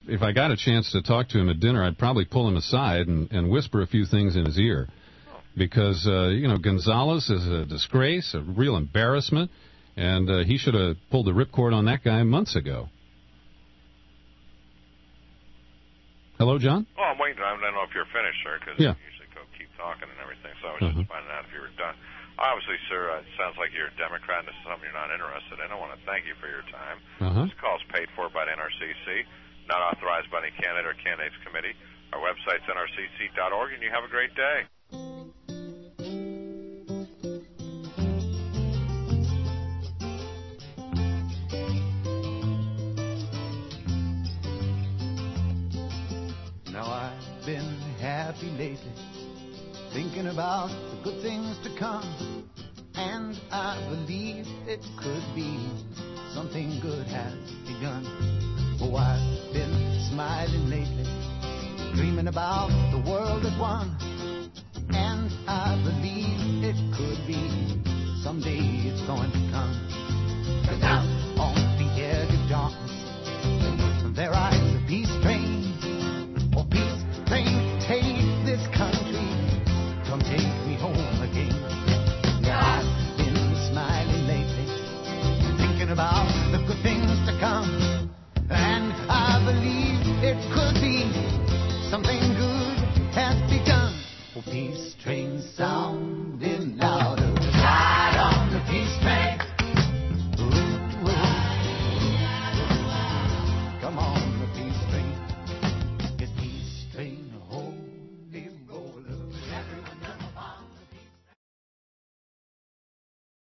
if I got a chance to talk to him at dinner, I'd probably pull him aside and whisper a few things in his ear. Because, Gonzalez is a disgrace, a real embarrassment, and he should have pulled the ripcord on that guy months ago. Hello, John? Oh, I'm waiting. I don't know if you're finished, sir, because you usually keep talking and everything, so I was just finding out if you were done. Obviously, sir, it sounds like you're a Democrat and this is something you're not interested in. I want to thank you for your time. This call is paid for by the NRCC, not authorized by any candidate or candidates committee. Our website's nrcc.org, and you have a great day. Now I've been happy lately, thinking about the good things to come, and I believe it could be something good has begun. Oh, I've been smiling lately, dreaming about the world at one, and I believe it could be someday